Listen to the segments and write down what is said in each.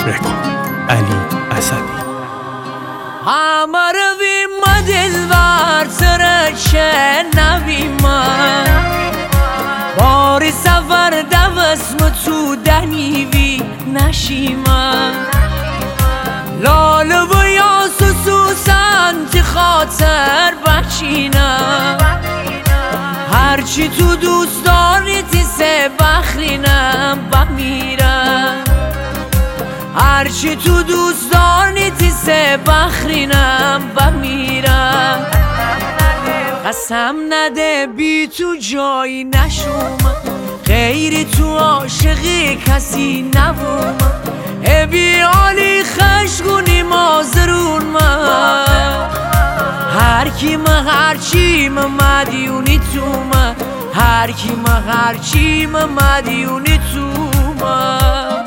علی اسدی. همروی ما دلبر ترکه نوی من باری سفر دوست تو دنیوی نشیمن لاله و یا سوسن تی خاطر بچینم هرچی تو دوست داری تی سه بخرینم بمیرم هرچی تو دوست داری تی سه بخرینم بمیرم قسم نده بی تو جایی نشوم غیری تو عاشقی کسی نبوم بی عالی خشگونی مازرون من هرکی من هرچی من مدیونی تو من هرکی من هرچی من مدیونی تو من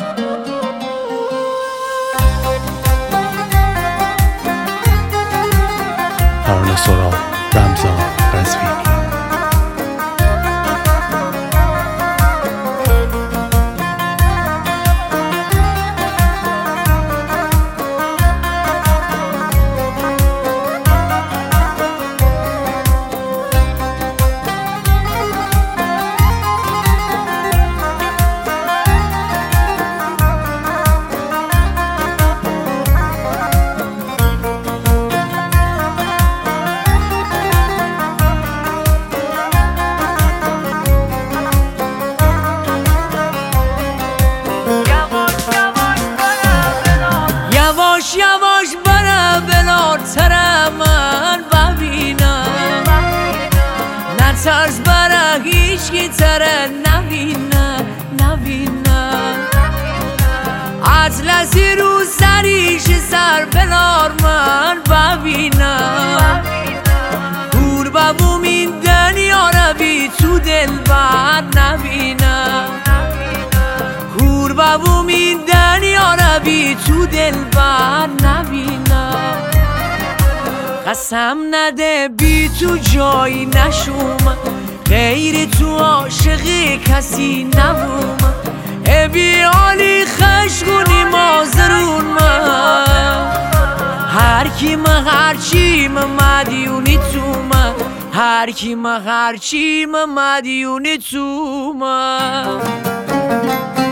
ترانه سرا رمضان قزوینی. یواش برا بلارتر من ببینم نترس برا هیچ کی تره نبینم اطلسی رو سریش سر بلار من ببینم گور ببوم این دنیا روی تو دل بد نبینم گور ببوم این دنیا روی تو دل بد نبینم قسم نده بی تو جایی نشوم غیری تو عاشقی کسی نبوم بی عالی خشگونی مازرون من هرکی من هرچی من مدیونی تو من هرکی من هرچی من مدیونی تو من